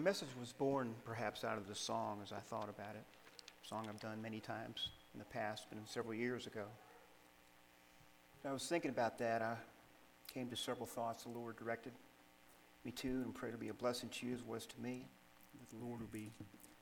My message was born perhaps out of the song as I thought about it. A song I've done many times in the past, but several years ago. As I was thinking about that, I came to several thoughts the Lord directed me to, and pray to be a blessing to you as it was to me. That the Lord will be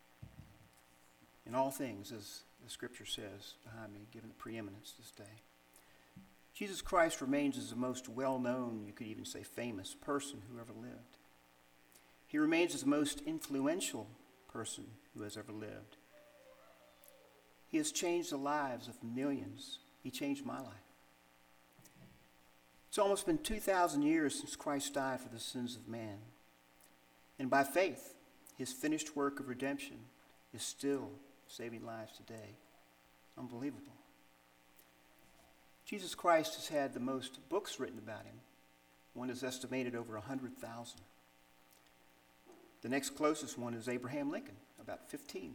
in all things, as the scripture says behind me, given the preeminence this day. Jesus Christ remains as the most well-known, you could even say famous person who ever lived. He remains as the most influential person who has ever lived. He has changed the lives of millions. He changed my life. It's almost been 2,000 years since Christ died for the sins of man. And by faith, his finished work of redemption is still saving lives today. Unbelievable. Jesus Christ has had the most books written about him. One is estimated over 100,000. The next closest one is Abraham Lincoln, about 15,000.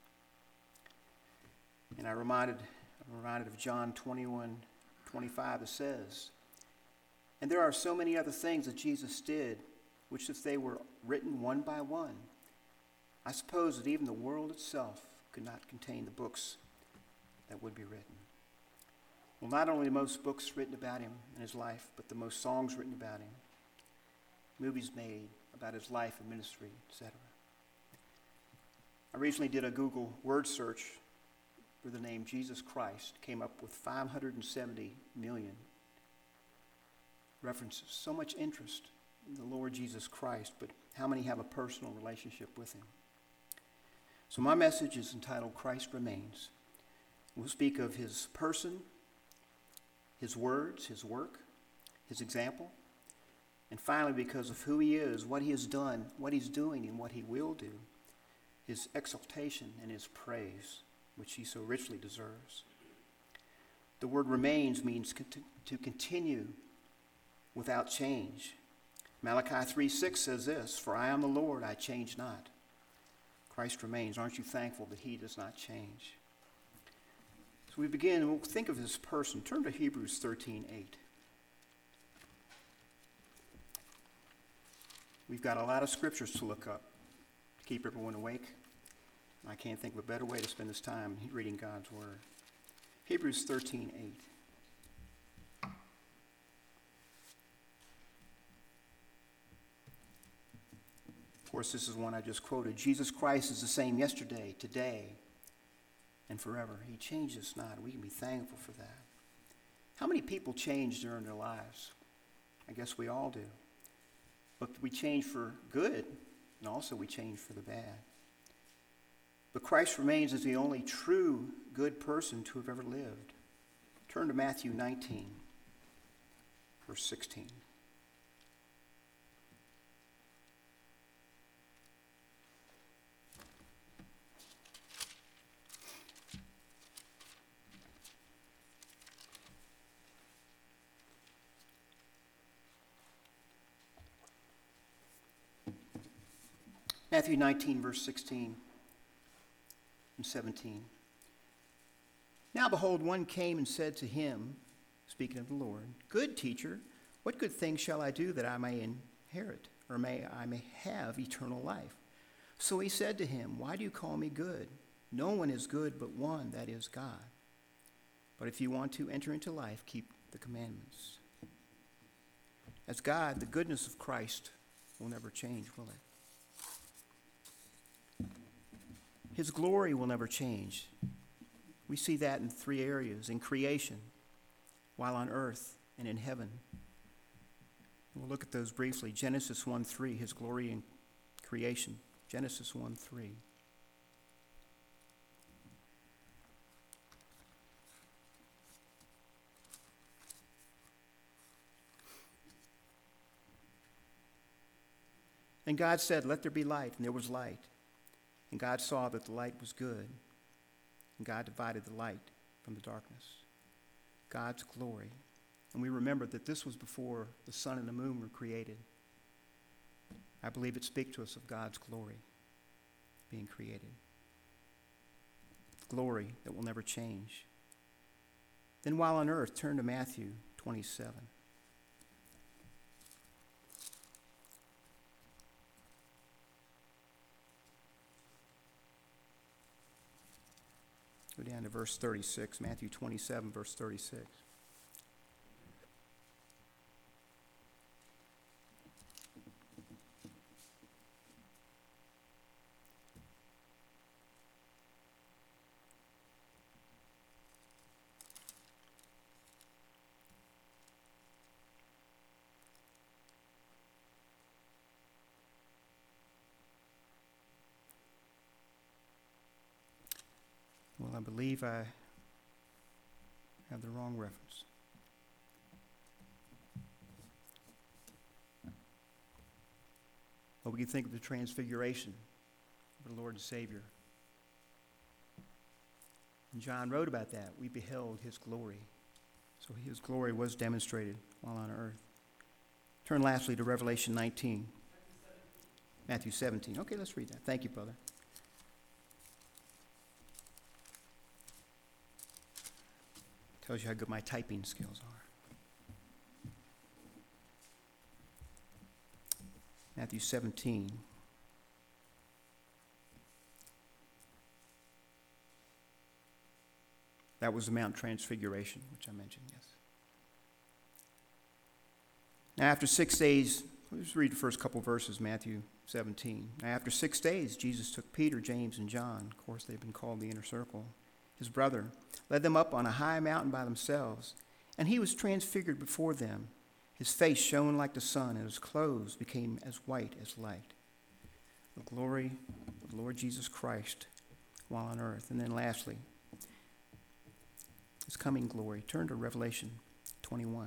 And I'm reminded of John 21:25 that says, "And there are so many other things that Jesus did, which if they were written one by one, I suppose that even the world itself could not contain the books that would be written." Well, not only the most books written about him and his life, but the most songs written about him, movies made about his life and ministry, etc. I recently did a Google word search for the name Jesus Christ, came up with 570 million references. So much interest in the Lord Jesus Christ, but how many have a personal relationship with him? So my message is entitled Christ Remains. We'll speak of his person, his words, his work, his example, and finally, because of who he is, what he has done, what he's doing, and what he will do, his exaltation and his praise, which he so richly deserves. The word remains means to continue without change. Malachi 3:6 says this, "For I am the Lord, I change not." Christ remains. Aren't you thankful that he does not change? So we begin, we'll think of his person. Turn to Hebrews 13:8. We've got a lot of scriptures to look up to keep everyone awake. And I can't think of a better way to spend this time reading God's word. Hebrews 13:8. Of course, this is one I just quoted. Jesus Christ is the same yesterday, today, and forever. He changes not. We can be thankful for that. How many people change during their lives? I guess we all do. But we change for good, and also we change for the bad. But Christ remains as the only true good person to have ever lived. Turn to Matthew 19, verse 16. Matthew 19, verse 16 and 17. "Now behold, one came and said to him," speaking of the Lord, "Good teacher, what good thing shall I do that I may inherit, or I may have eternal life?" So he said to him, "Why do you call me good? No one is good but one, that is God. But if you want to enter into life, keep the commandments." As God, the goodness of Christ will never change, will it? His glory will never change. We see that in three areas: in creation, while on earth, and in heaven. We'll look at those briefly. Genesis 1:3, his glory in creation. Genesis 1:3. "And God said, 'Let there be light,' and there was light. And God saw that the light was good. And God divided the light from the darkness." God's glory. And we remember that this was before the sun and the moon were created. I believe it speaks to us of God's glory being created. Glory that will never change. Then while on earth, turn to Matthew 27. Go down to verse 36, Matthew 27, verse 36. Well, I believe I have the wrong reference. Well, we can think of the transfiguration of the Lord and Savior. And John wrote about that. We beheld his glory. So his glory was demonstrated while on earth. Turn lastly to Revelation 19. Matthew 17. Okay, let's read that. Thank you, brother. Tells you how good my typing skills are. Matthew 17. That was the Mount Transfiguration, which I mentioned, yes. Now after 6 days, let's read the first couple verses, Matthew 17. Now after 6 days, Jesus took Peter, James, and John, of course they've been called the inner circle, his brother, led them up on a high mountain by themselves, and he was transfigured before them. His face shone like the sun, and his clothes became as white as light. The glory of the Lord Jesus Christ while on earth. And then lastly, his coming glory. Turn to Revelation 21.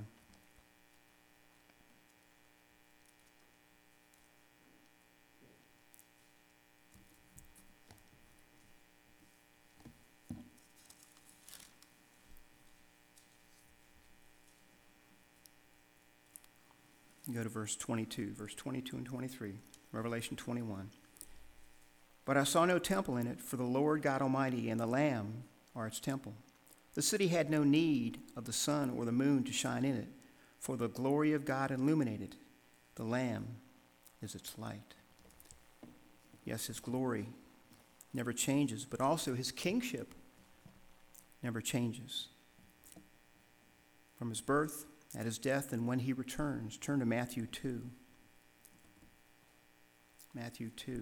Go to verse 22 and 23, Revelation 21. But I saw no temple in it, for the Lord God Almighty and the Lamb are its temple. The city had no need of the sun or the moon to shine in it, for the glory of God illuminated it. The Lamb is its light. Yes, his glory never changes, but also his kingship never changes. From his birth, at his death, and when he returns. Turn to Matthew 2. Matthew 2.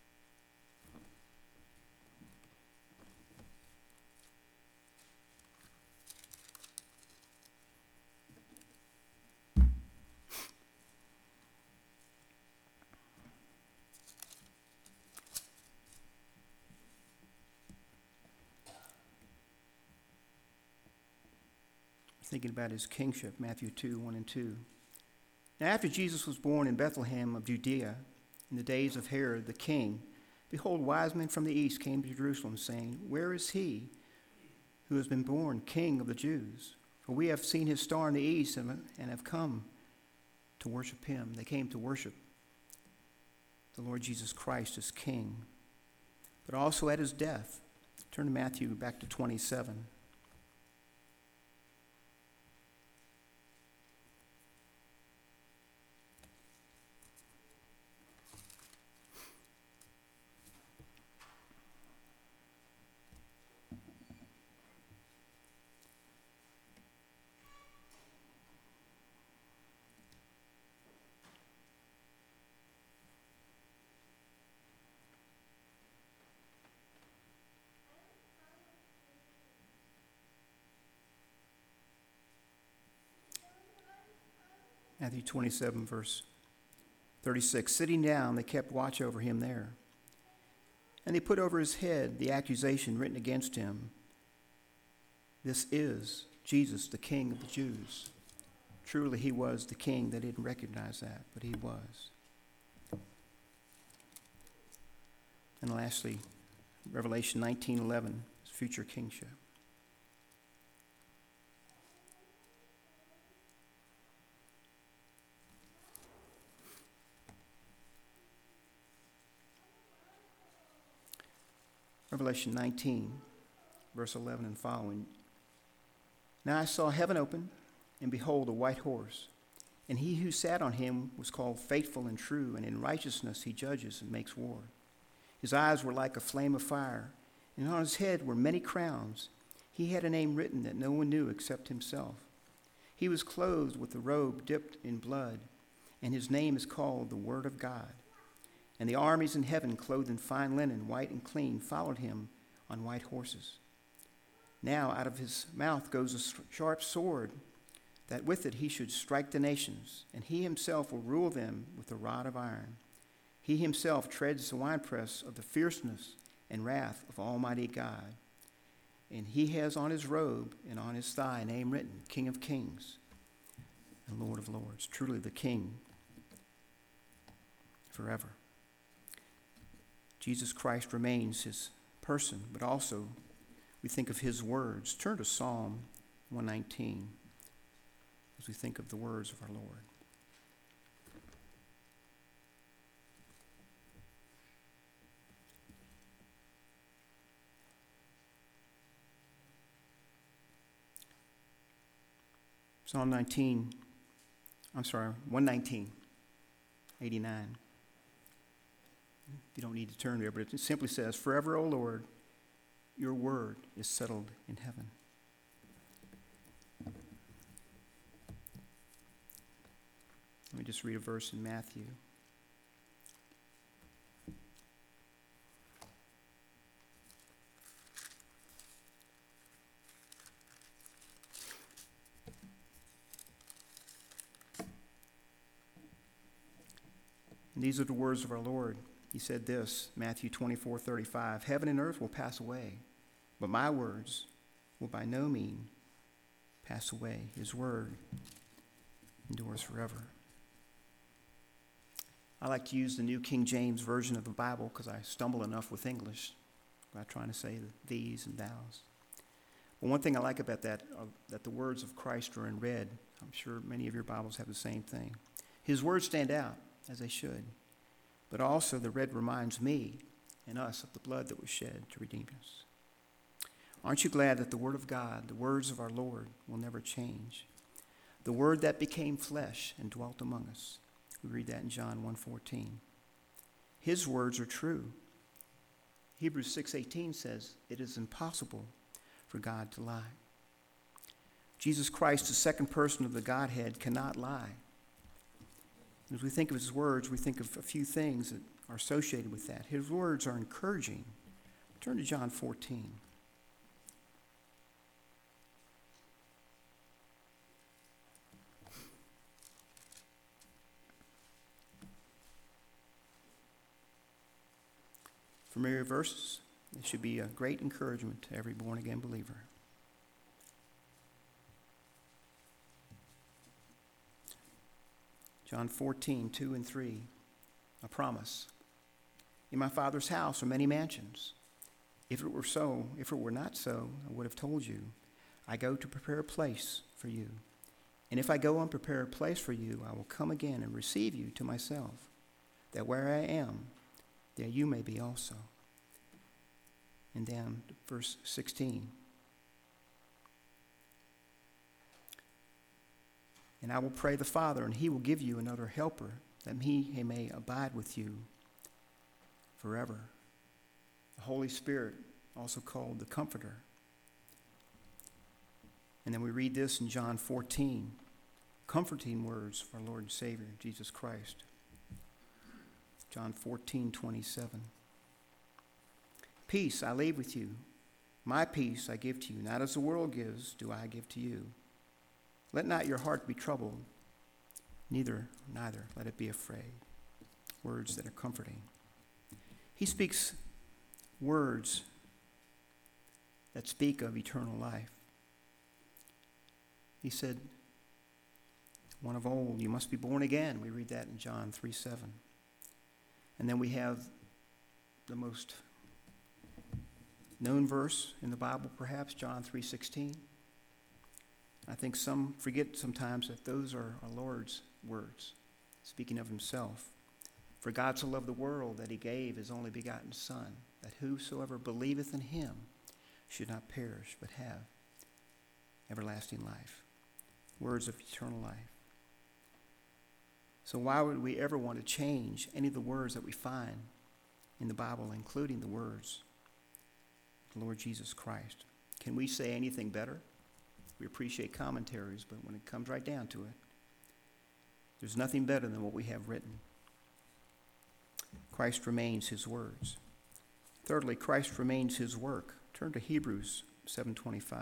Thinking about his kingship, Matthew 2, 1 and 2. Now after Jesus was born in Bethlehem of Judea, in the days of Herod the king, behold, wise men from the east came to Jerusalem, saying, Where is he who has been born King of the Jews? For we have seen his star in the east and have come to worship him. They came to worship the Lord Jesus Christ as King. But also at his death, turn to Matthew back to 27. Matthew 27, verse 36. Sitting down, they kept watch over him there. And they put over his head the accusation written against him. This is Jesus, the King of the Jews. Truly, he was the king. They didn't recognize that, but he was. And lastly, Revelation 19:11, his future kingship. Revelation 19, verse 11 and following. Now I saw heaven open, and behold, a white horse. And he who sat on him was called Faithful and True, and in righteousness he judges and makes war. His eyes were like a flame of fire, and on his head were many crowns. He had a name written that no one knew except himself. He was clothed with a robe dipped in blood, and his name is called the Word of God. And the armies in heaven, clothed in fine linen, white and clean, followed him on white horses. Now out of his mouth goes a sharp sword, that with it he should strike the nations, and he himself will rule them with a rod of iron. He himself treads the winepress of the fierceness and wrath of Almighty God. And he has on his robe and on his thigh a name written, King of Kings and Lord of Lords. Truly the King forever. Jesus Christ remains his person, but also we think of his words. Turn to Psalm 119 as we think of the words of our Lord. Psalm 119, 89. You don't need to turn there, but it simply says, "Forever, O Lord, your word is settled in heaven." Let me just read a verse in Matthew. And these are the words of our Lord. He said this, Matthew 24:35, "Heaven and earth will pass away, but my words will by no means pass away." His word endures forever. I like to use the New King James Version of the Bible because I stumble enough with English by trying to say the these and thous. But one thing I like about that, that the words of Christ are in red. I'm sure many of your Bibles have the same thing. His words stand out, as they should. But also the red reminds me and us of the blood that was shed to redeem us. Aren't you glad that the Word of God, the words of our Lord, will never change? The Word that became flesh and dwelt among us. We read that in John 1:14. His words are true. Hebrews 6:18 says, "It is impossible for God to lie." Jesus Christ, the second person of the Godhead, cannot lie. As we think of his words, we think of a few things that are associated with that. His words are encouraging. Turn to John 14. Familiar verses. It should be a great encouragement to every born-again believer. John 14:2 and 3, a promise. "In my Father's house are many mansions. If it were not so, I would have told you. I go to prepare a place for you. And if I go and prepare a place for you, I will come again and receive you to myself, that where I am, there you may be also." And then verse 16. "And I will pray the Father, and he will give you another helper, that he may abide with you forever." The Holy Spirit, also called the Comforter. And then we read this in John 14, comforting words of our Lord and Savior, Jesus Christ. John 14:27. "Peace I leave with you. My peace I give to you. Not as the world gives, do I give to you. Let not your heart be troubled, neither let it be afraid." Words that are comforting. He speaks words that speak of eternal life. He said, "One of old, you must be born again." We read that in John 3:7. And then we have the most known verse in the Bible, perhaps, John 3:16. I think some forget sometimes that those are our Lord's words, speaking of himself. "For God so loved the world that he gave his only begotten Son, that whosoever believeth in him should not perish, but have everlasting life." Words of eternal life. So why would we ever want to change any of the words that we find in the Bible, including the words the Lord Jesus Christ. Can we say anything better? We appreciate commentaries, but when it comes right down to it, there's nothing better than what we have written. Christ remains his words. Thirdly, Christ remains his work. Turn to Hebrews 7:25.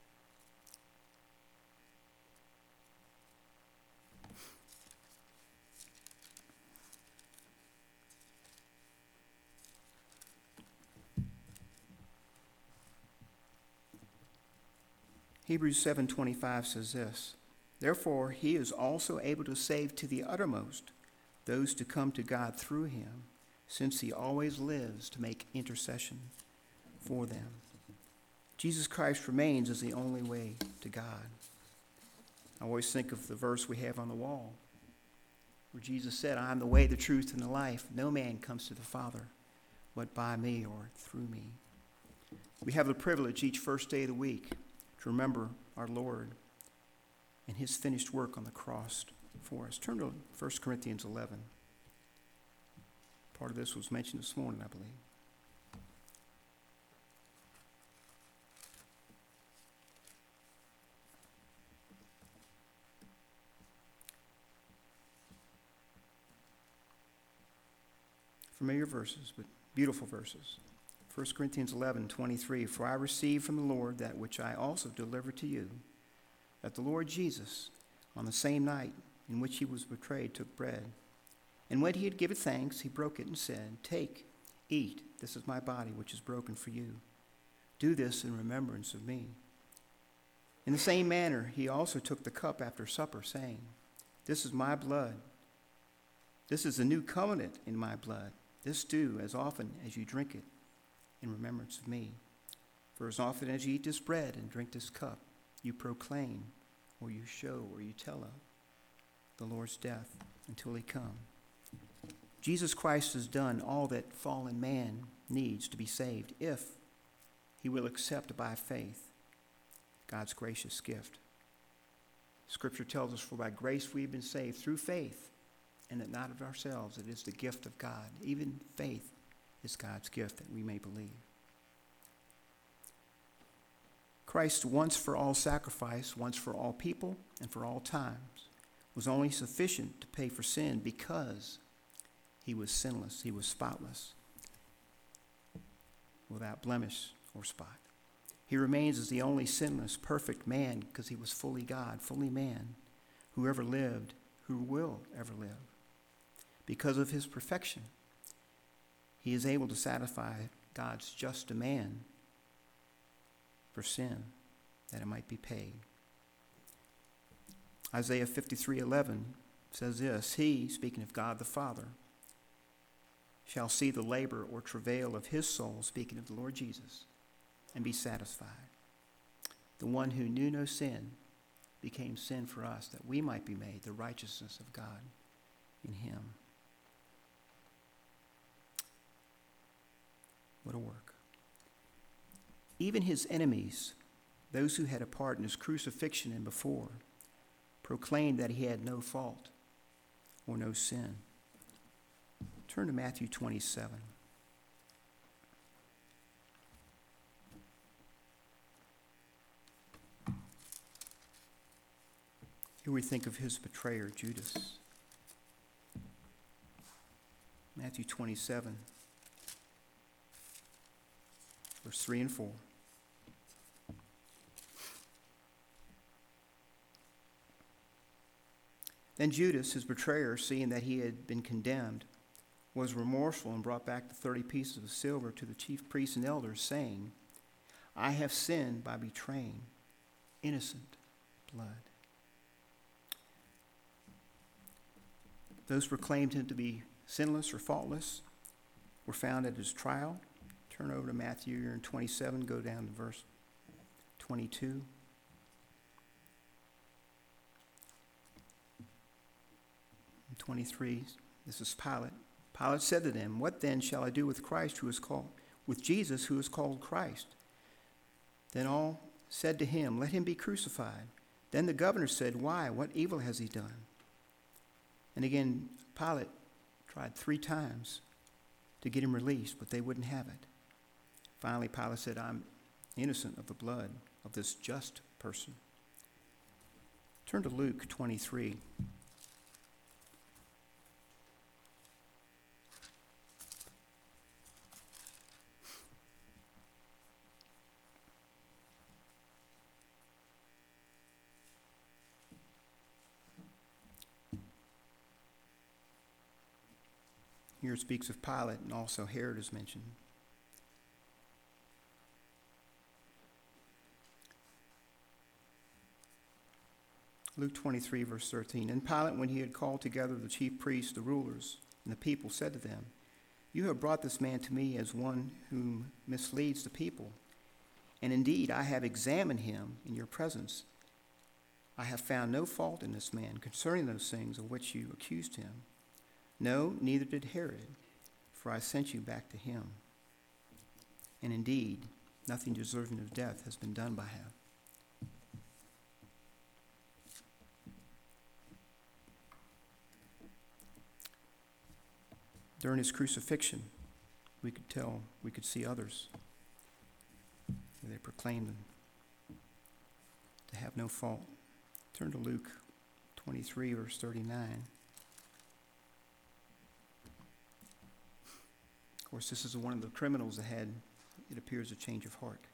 Hebrews 7:25 says this, "Therefore he is also able to save to the uttermost those to come to God through him, since he always lives to make intercession for them." Jesus Christ remains as the only way to God. I always think of the verse we have on the wall, where Jesus said, "I am the way, the truth, and the life. No man comes to the Father but by me or through me." We have the privilege each first day of the week to remember our Lord and his finished work on the cross for us. Turn to 1 Corinthians 11. Part of this was mentioned this morning, I believe. Familiar verses, but beautiful verses. 1 Corinthians 11:23, "For I received from the Lord that which I also delivered to you, that the Lord Jesus, on the same night in which he was betrayed, took bread. And when he had given thanks, he broke it and said, 'Take, eat, this is my body which is broken for you. Do this in remembrance of me.' In the same manner, he also took the cup after supper, saying, 'This is my blood. This is the new covenant in my blood. This do as often as you drink it in remembrance of me. For as often as you eat this bread and drink this cup, you proclaim, or you show, or you tell of the Lord's death until he come.'" Jesus Christ has done all that fallen man needs to be saved if he will accept by faith God's gracious gift. Scripture tells us, "For by grace we have been saved through faith, and that not of ourselves, it is the gift of God." Even faith is God's gift that we may believe. Christ's once for all sacrifice, once for all people, and for all times, was only sufficient to pay for sin because he was sinless, he was spotless, without blemish or spot. He remains as the only sinless, perfect man because he was fully God, fully man, who ever lived, who will ever live. Because of his perfection, he is able to satisfy God's just demand for sin, that it might be paid. Isaiah 53:11 says this, "He," speaking of God the Father, "shall see the labor or travail of his soul," speaking of the Lord Jesus, "and be satisfied." The one who knew no sin became sin for us, that we might be made the righteousness of God in him. What a work. Even his enemies, those who had a part in his crucifixion and before, proclaimed that he had no fault or no sin. Turn to Matthew 27. Here we think of his betrayer, Judas. Matthew 27. Verse 3 and 4. "Then Judas, his betrayer, seeing that he had been condemned, was remorseful and brought back the 30 pieces of silver to the chief priests and elders, saying, 'I have sinned by betraying innocent blood.'" Those proclaimed him to be sinless or faultless were found at his trial. Turn over to Matthew, you're in 27, go down to verse 22. In 23, this is Pilate. "Pilate said to them, 'What then shall I do with Christ with Jesus who is called Christ?' Then all said to him, 'Let him be crucified.' Then the governor said, 'Why? What evil has he done?' And again, Pilate tried 3 times to get him released, but they wouldn't have it. Finally, Pilate said, I'm innocent of the blood of this just person. Turn to Luke 23. Here it speaks of Pilate, and also Herod is mentioned. Luke 23, verse 13. And Pilate, when he had called together the chief priests, the rulers, and the people, said to them, You have brought this man to me as one whom misleads the people. And indeed, I have examined him in your presence. I have found no fault in this man concerning those things of which you accused him. No, neither did Herod, for I sent you back to him. And indeed, nothing deserving of death has been done by him. During his crucifixion, we could see others. They proclaimed him to have no fault. Turn to Luke 23, verse 39. Of course, this is one of the criminals that had, it appears, a change of heart.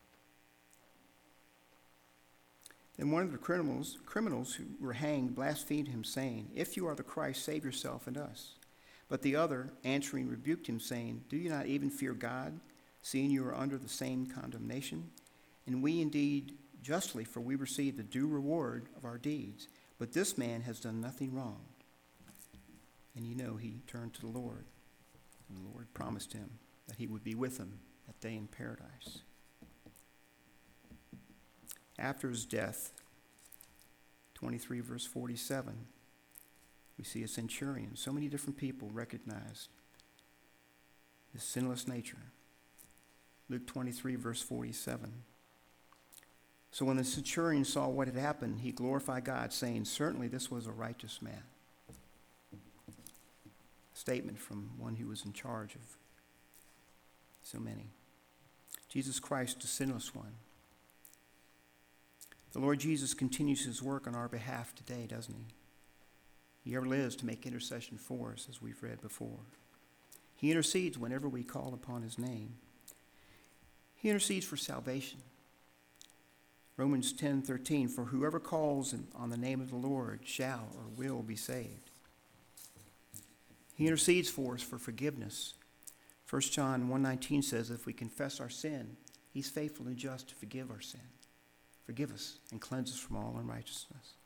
Then one of the criminals who were hanged blasphemed him, saying, If you are the Christ, save yourself and us. But the other, answering, rebuked him, saying, Do you not even fear God, seeing you are under the same condemnation? And we indeed justly, for we receive the due reward of our deeds. But this man has done nothing wrong. And he turned to the Lord. And the Lord promised him that he would be with him that day in paradise. After his death, 23 verse 47, we see a centurion. So many different people recognized his sinless nature. Luke 23 verse 47. So when the centurion saw what had happened, he glorified God, saying, Certainly this was a righteous man. Statement from one who was in charge of so many. Jesus Christ, the sinless one. The Lord Jesus continues his work on our behalf today, doesn't he? He ever lives to make intercession for us, as we've read before. He intercedes whenever we call upon his name. He intercedes for salvation. Romans 10:13, For whoever calls on the name of the Lord shall or will be saved. He intercedes for us for forgiveness. 1 John 1:19 says, If we confess our sin, he's faithful and just to forgive our sin. Forgive us and cleanse us from all unrighteousness.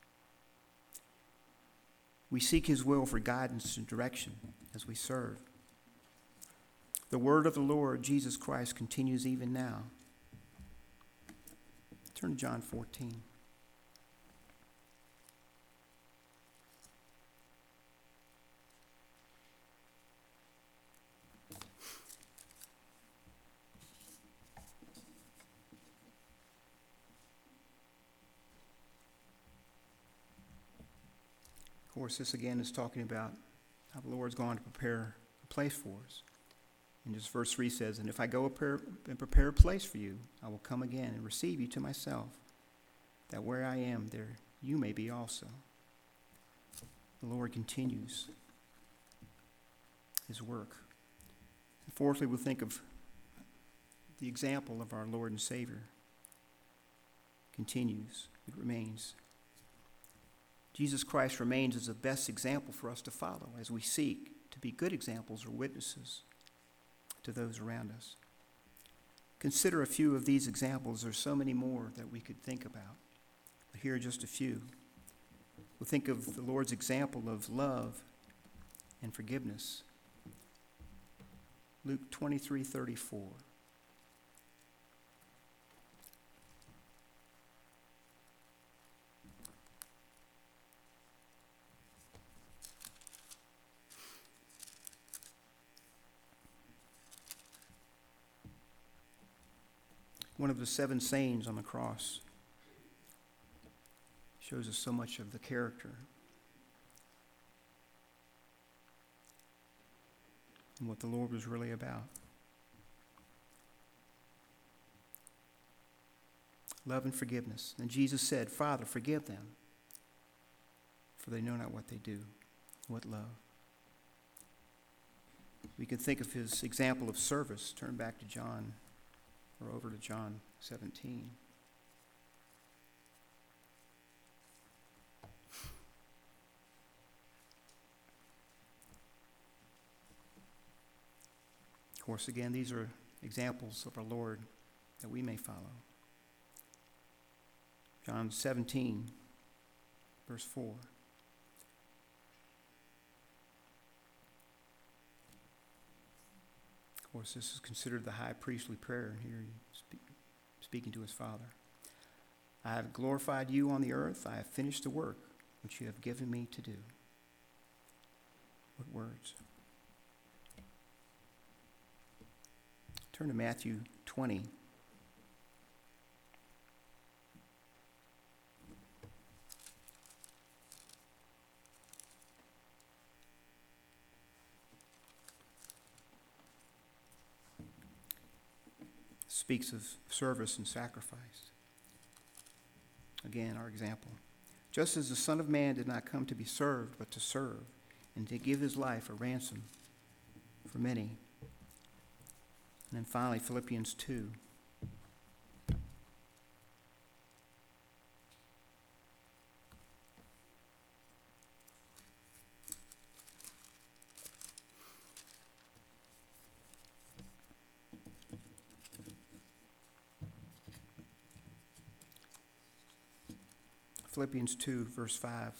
We seek his will for guidance and direction as we serve. The word of the Lord, Jesus Christ, continues even now. Turn to John 14. Of course, this again is talking about how the Lord's going to prepare a place for us. And just verse 3 says, And if I go and prepare a place for you, I will come again and receive you to myself, that where I am, there you may be also. The Lord continues his work. And fourthly, we'll think of the example of our Lord and Savior. Continues, it remains. Jesus Christ remains as the best example for us to follow as we seek to be good examples or witnesses to those around us. Consider a few of these examples. There's so many more that we could think about, but here are just a few. We'll think of the Lord's example of love and forgiveness. Luke 23:34. One of the 7 sayings on the cross shows us so much of the character and what the Lord was really about. love and forgiveness. And Jesus said, Father, forgive them, for they know not what they do. What love. We can think of his example of service. Turn back to John, or over to John 17. Of course, again, these are examples of our Lord that we may follow. John 17, verse 4. Of course, this is considered the high priestly prayer. Here he's speaking to his Father. I have glorified you on the earth. I have finished the work which you have given me to do. What words? Turn to Matthew 20. Speaks of service and sacrifice. Again, our example. Just as the Son of Man did not come to be served, but to serve, and to give his life a ransom for many. And then finally, Philippians 2. Philippians 2, verse 5.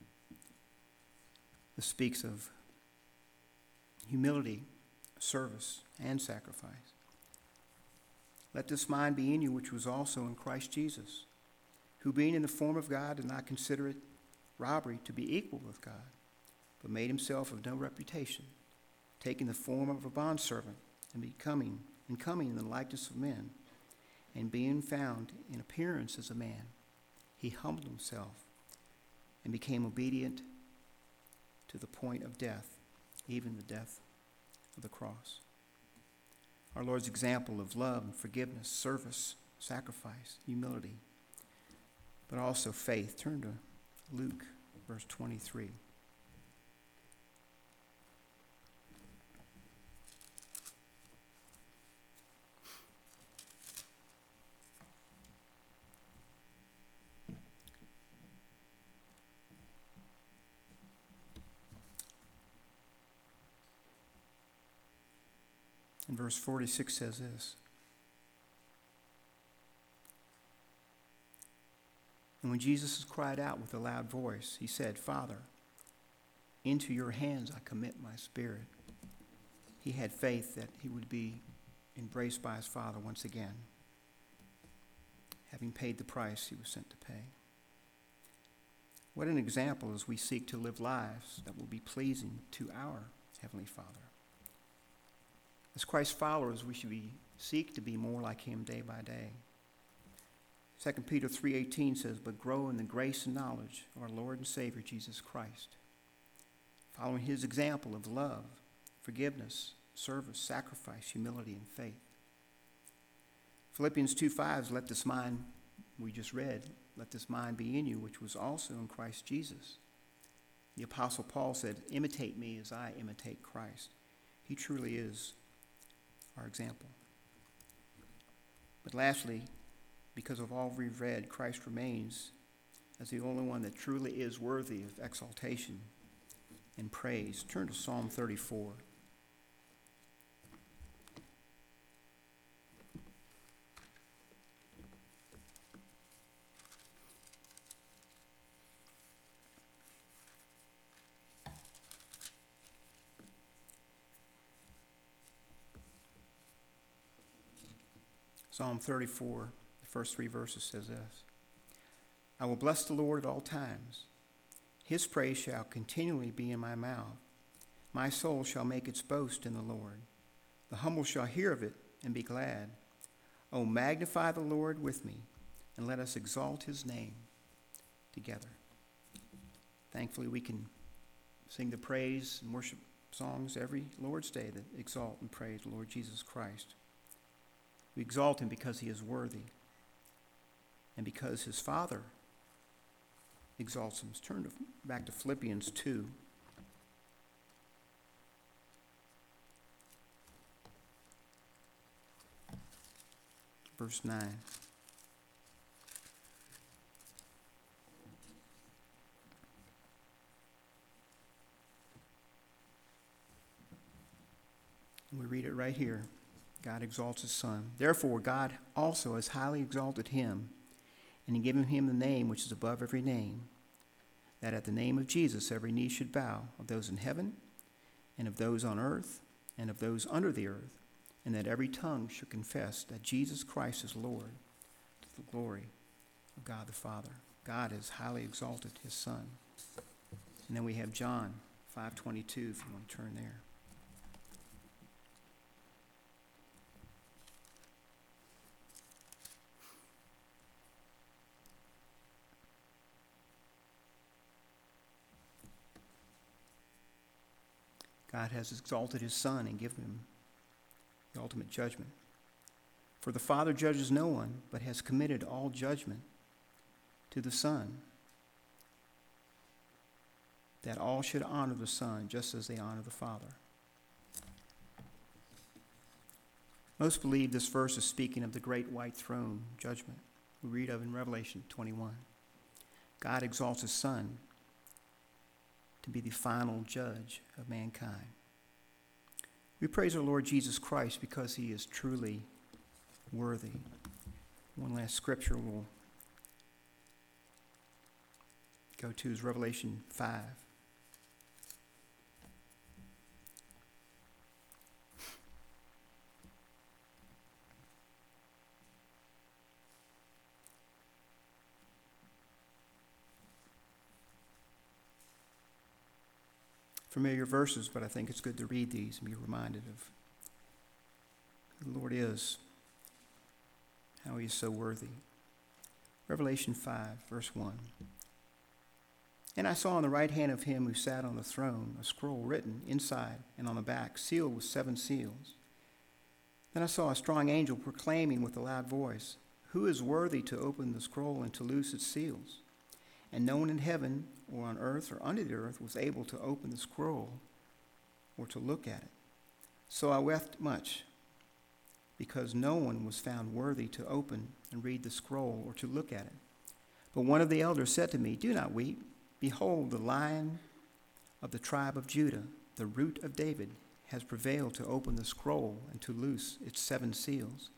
This speaks of humility, service, and sacrifice. Let this mind be in you, which was also in Christ Jesus, who being in the form of God did not consider it robbery to be equal with God, but made himself of no reputation, taking the form of a bondservant and coming in the likeness of men, and being found in appearance as a man, he humbled himself and became obedient to the point of death, even the death of the cross. Our Lord's example of love and forgiveness, service, sacrifice, humility, but also faith. Turn to Luke, verse 23. And verse 46 says this. And when Jesus cried out with a loud voice, he said, Father, into your hands I commit my spirit. He had faith that he would be embraced by his Father once again, having paid the price he was sent to pay. What an example as we seek to live lives that will be pleasing to our Heavenly Father. As Christ's followers, we should seek to be more like him day by day. 2 Peter 3:18 says, but grow in the grace and knowledge of our Lord and Savior, Jesus Christ, following his example of love, forgiveness, service, sacrifice, humility, and faith. Philippians 2:5, let this mind, we just read, let this mind be in you, which was also in Christ Jesus. The Apostle Paul said, imitate me as I imitate Christ. He truly is our example. But lastly, because of all we've read, Christ remains as the only one that truly is worthy of exaltation and praise. Turn to Psalm 34. Psalm 34, the first 3 verses says this. I will bless the Lord at all times. His praise shall continually be in my mouth. My soul shall make its boast in the Lord. The humble shall hear of it and be glad. O magnify the Lord with me, and let us exalt his name together. Thankfully, we can sing the praise and worship songs every Lord's Day that exalt and praise the Lord Jesus Christ. We exalt him because he is worthy. and because his Father exalts him. Let's turn back to Philippians 2. Verse 9. We read it right here. God exalts his Son. Therefore, God also has highly exalted him, and given him the name which is above every name, that at the name of Jesus every knee should bow, of those in heaven, and of those on earth, and of those under the earth, and that every tongue should confess that Jesus Christ is Lord, to the glory of God the Father. God has highly exalted his Son. And then we have John 5:22, if you want to turn there. God has exalted his Son and given him the ultimate judgment. For the Father judges no one, but has committed all judgment to the Son, that all should honor the Son just as they honor the Father. Most believe this verse is speaking of the great white throne judgment we read of in Revelation 21. God exalts his Son to be the final judge of mankind. We praise our Lord Jesus Christ because he is truly worthy. One last scripture we'll go to is Revelation 5. Familiar verses, but I think it's good to read these and be reminded of who the Lord is, how he is so worthy. Revelation 5, verse 1. And I saw on the right hand of him who sat on the throne a scroll written inside and on the back, sealed with 7 seals. Then I saw a strong angel proclaiming with a loud voice, "Who is worthy to open the scroll and to loose its seals?" And no one in heaven or on earth or under the earth was able to open the scroll or to look at it. So I wept much, because no one was found worthy to open and read the scroll or to look at it. But one of the elders said to me, "Do not weep. Behold, the Lion of the tribe of Judah, the Root of David, has prevailed to open the scroll and to loose its 7 seals."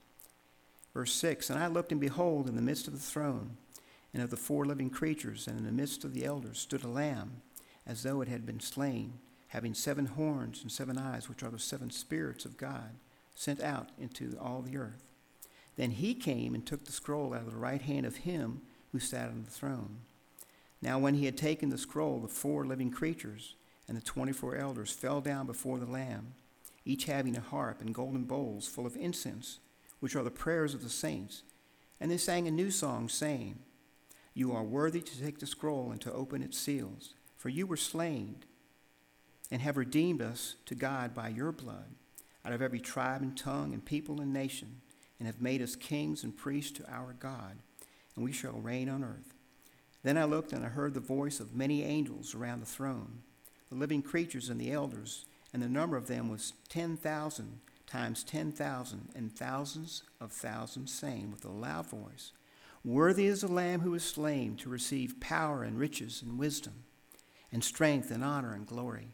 Verse 6, And I looked, and behold, in the midst of the throne, and of the 4 living creatures, and in the midst of the elders, stood a lamb, as though it had been slain, having 7 horns and 7 eyes, which are the 7 spirits of God, sent out into all the earth. Then he came and took the scroll out of the right hand of him who sat on the throne. Now when he had taken the scroll, the 4 living creatures and the 24 elders fell down before the Lamb, each having a harp and golden bowls full of incense, which are the prayers of the saints. And they sang a new song, saying, "You are worthy to take the scroll and to open its seals, for you were slain and have redeemed us to God by your blood out of every tribe and tongue and people and nation, and have made us kings and priests to our God, and we shall reign on earth." Then I looked, and I heard the voice of many angels around the throne, the living creatures and the elders, and the number of them was 10,000 times 10,000, and thousands of thousands, saying with a loud voice, "Worthy is the Lamb who was slain to receive power and riches and wisdom and strength and honor and glory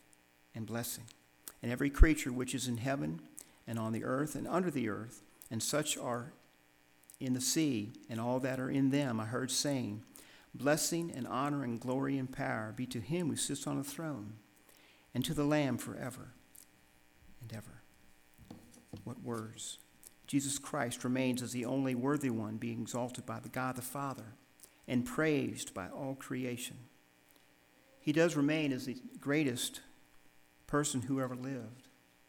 and blessing." And every creature which is in heaven and on the earth and under the earth, and such are in the sea and all that are in them, I heard saying, "Blessing and honor and glory and power be to him who sits on the throne and to the Lamb forever and ever." What words! Jesus Christ remains as the only worthy one, being exalted by the God the Father and praised by all creation. He does remain as the greatest person who ever lived,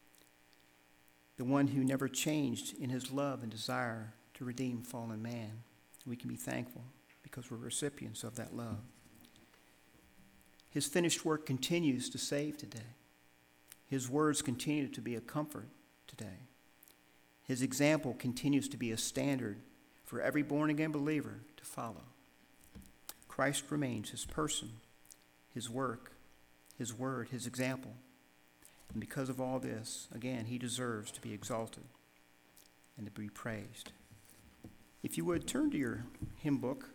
the one who never changed in his love and desire to redeem fallen man. We can be thankful because we're recipients of that love. His finished work continues to save today. His words continue to be a comfort today. His example continues to be a standard for every born-again believer to follow. Christ remains, his person, his work, his word, his example. And because of all this, again, he deserves to be exalted and to be praised. If you would, turn to your hymn book.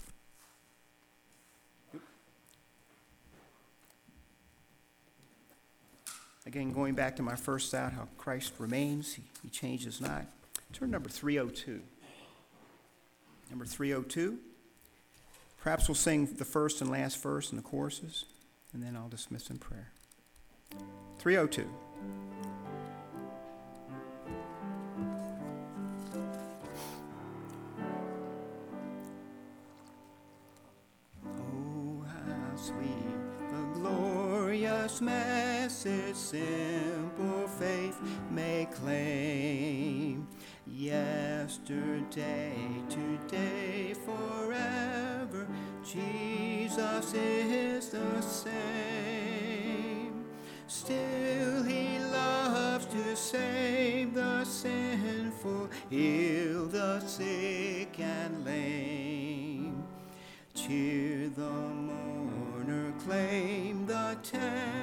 Again, going back to my first thought, how Christ remains, he changes not. Turn to number 302. Number 302. Perhaps we'll sing the first and last verse in the choruses, and then I'll dismiss in prayer. 302. Oh, how sweet the glorious message simple faith may claim. Yesterday, today, forever, Jesus is the same. Still he loves to save the sinful, heal the sick and lame. Cheer the mourner, claim the tender.